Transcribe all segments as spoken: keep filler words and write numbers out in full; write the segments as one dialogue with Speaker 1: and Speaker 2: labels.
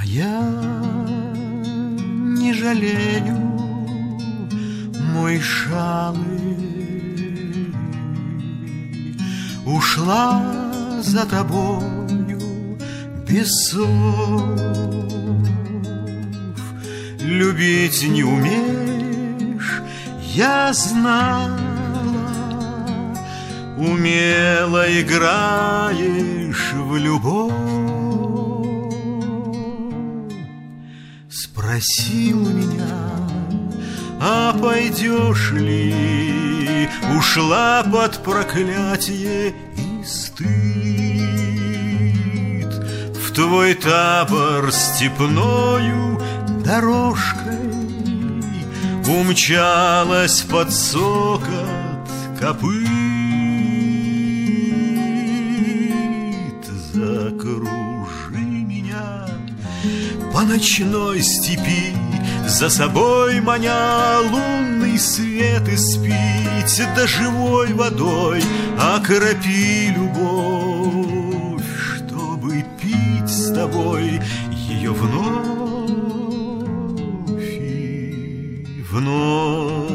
Speaker 1: А я не жалею, мой шалый, ушла за тобою без слов. Любить не умеешь, я знала, умело играешь в любовь. Спросил меня, а пойдешь ли? Ушла под проклятие и стыд. В твой табор степною дорожкой умчалась под цокот копыт. Закружи меня по ночной степи, за собой маня лунный свет испить, да живой водой окропи любовь, чтобы пить с тобой ее вновь и вновь.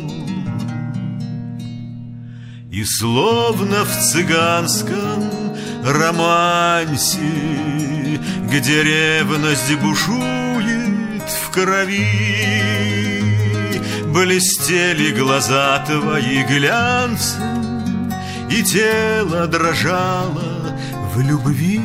Speaker 1: И словно в цыганском романсе, где ревность бушует в крови, блестели глаза твои глянцем, и тело дрожало в любви.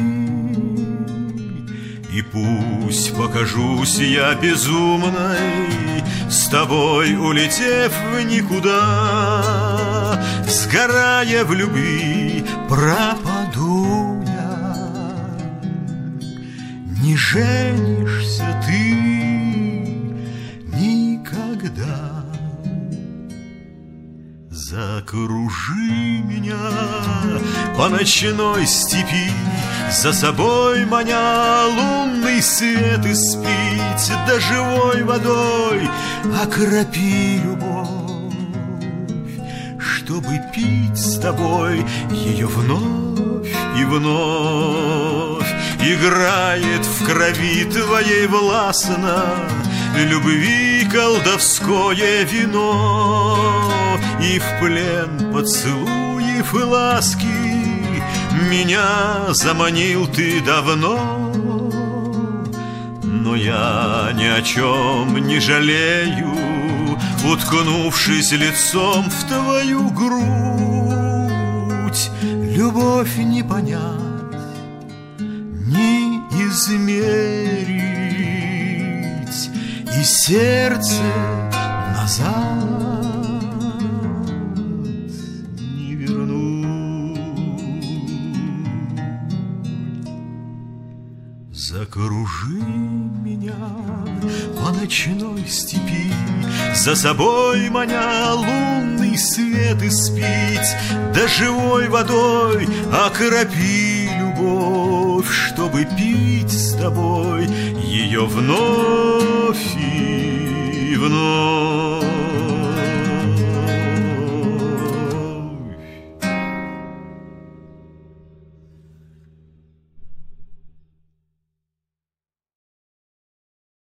Speaker 1: И пусть покажусь я безумной, с тобой улетев в никуда, сгорая в любви, пропаду я. Не женишься ты никогда. Закружи меня по ночной степи, за собой маня лунный свет испить, да живой водой окропи любовь, чтобы пить с тобой ее вновь и вновь. Играет в крови твоей властно любви колдовское вино, и в плен поцелуев и ласки меня заманил ты давно. Но я ни о чем не жалею, уткнувшись лицом в твою грудь. Любовь не понять, не измерить, и сердце назад не вернуть. Закружи меня по ночной степи, за собой маня лунный свет испить, да живой водой окропи любовь, чтобы пить с тобой ее вновь